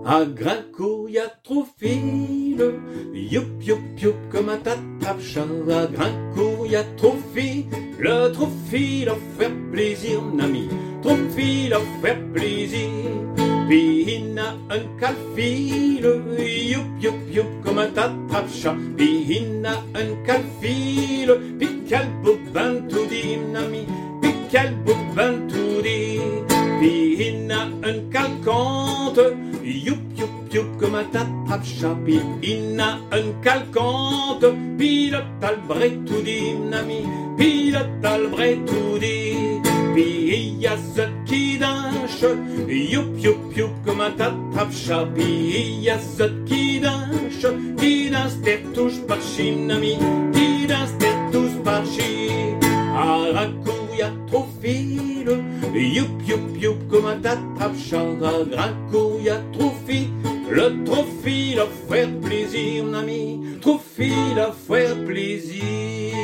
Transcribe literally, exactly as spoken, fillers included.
À Grincourt, y a trop fil, youp youp youp comme un tatapcha. À Grincourt, y a trop fil, le trop fil à faire plaisir, ami, trop fil à faire plaisir. Puis il a un calfil, youp youp youp comme un tatapcha. Puis il a un calfil, puis quel bobin tout dit, ami, puis quel bobin tout dit. Puis il a un calcante, youp youp youp comme un tatapcha. Puis il a un calcante, puis le talbret tout dit, ami, puis le talbret tout dit. Puis il y a ce qui danche, youp youp youp comme un tatapcha. Puis il y a ce qui danche, qui danse des touches par chine, ami, qui danse des touches par chine. À Grincourt, y a trop fil, youp youp youp comme un tatapcha. À Grincourt, y a trop fil, le trop fil à faire plaisir, mon ami, trop fil à faire plaisir.